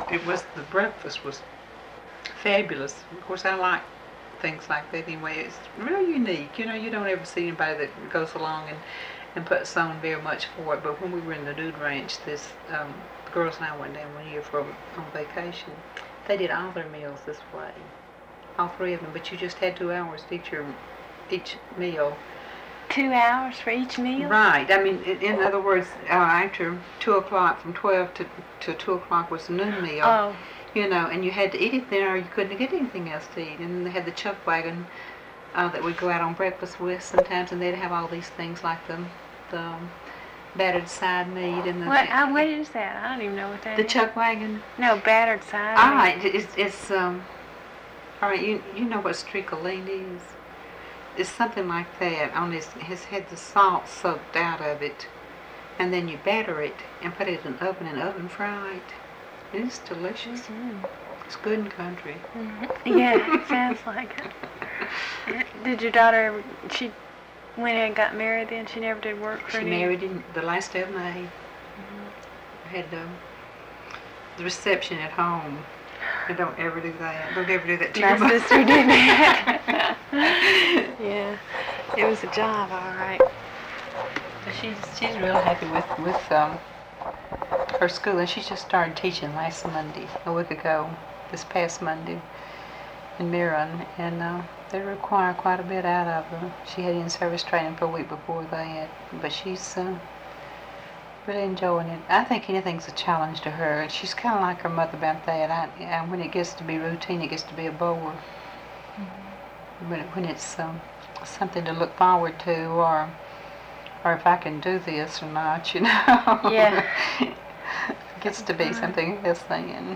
the breakfast was fabulous. Of course, I like things like that anyway. It's really unique. You don't ever see anybody that goes along and puts on very much for it. But when we were in the Nude Ranch, the girls and I went down one year on vacation. They did all their meals this way, all three of them. But you just had 2 hours to eat each meal. 2 hours for each meal? Right. I mean, in other words, after 2 o'clock, from 12 to 2 o'clock was the noon meal. Oh. And you had to eat it there or you couldn't get anything else to eat. And then they had the chuck wagon that we'd go out on breakfast with sometimes, and they'd have all these things like the battered side meat and the... What is that? I don't even know what that is. The chuck wagon? No, battered side All meat. right. It's all right, you know what streakoline is? It's something like that. Has had the salt soaked out of it, and then you batter it and put it in the oven and oven fry it. It's delicious. Mm-hmm. It's good in country. Mm-hmm. Yeah, it sounds like it. Did your daughter ever, she went and got married then? She never did work for She married in the last day of May. Mm-hmm. Had the reception at home. I don't ever do that. Don't ever do that to your My mother. sister did that. Yeah, it was a job, all right. She's real happy with her school, and she just started teaching last Monday, a week ago, this past Monday, in Mirren, and they require quite a bit out of her. She had in-service training for a week before that, but she's really enjoying it. I think anything's a challenge to her. She's kind of like her mother about that. When it gets to be routine, it gets to be a bore. Mm-hmm. But when it's something to look forward to, or if I can do this or not, Yeah. it gets to be something else then.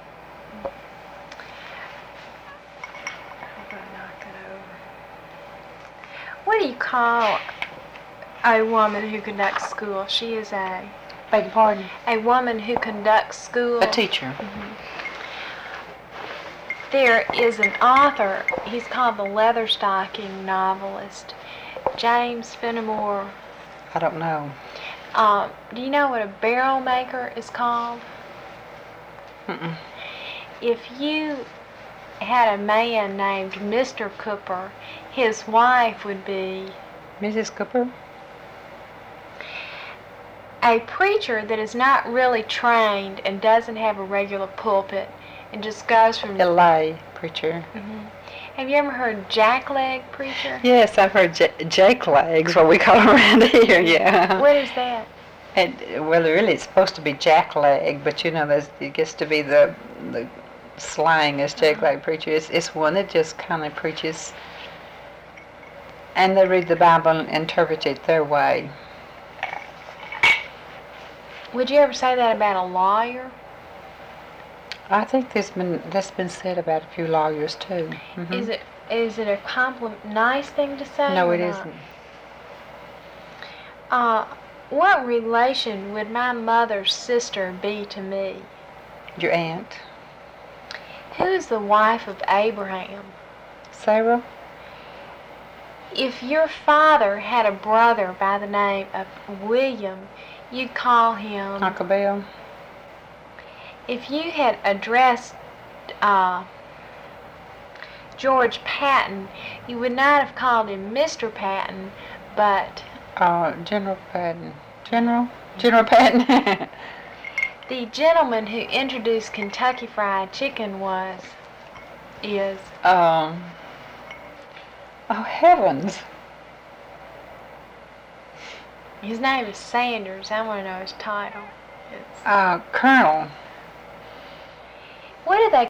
What do you call a woman who conducts school? She is a... Beg your pardon? A woman who conducts school. A teacher. Mm-hmm. There is an author. He's called the Leatherstocking novelist, James Fenimore. I don't know. Do you know what a barrel maker is called? Mm-mm. If you had a man named Mr. Cooper, his wife would be... Mrs. Cooper? A preacher that is not really trained and doesn't have a regular pulpit and just goes from... A lay preacher. Mm-hmm. Have you ever heard jackleg preacher? Yes, I've heard jake legs, what we call them around here, yeah. What is that? Well, really, it's supposed to be jack leg, but it gets to be the slang as jack leg preacher. It's one that just kind of preaches, and they read the Bible and interpret it their way. Would you ever say that about a lawyer? I think that's been said about a few lawyers too. Mm-hmm. Is it a nice thing to say? No, it not? isn't. What relation would my mother's sister be to me? Your aunt? Who is the wife of Abraham? Sarah? If your father had a brother by the name of William, you'd call him... Uncle Bill? If you had addressed George Patton, you would not have called him Mr. Patton, but... General Patton. General Patton. The gentleman who introduced Kentucky Fried Chicken is... Oh, heavens. His name is Sanders. I want to know his title. Colonel. What do they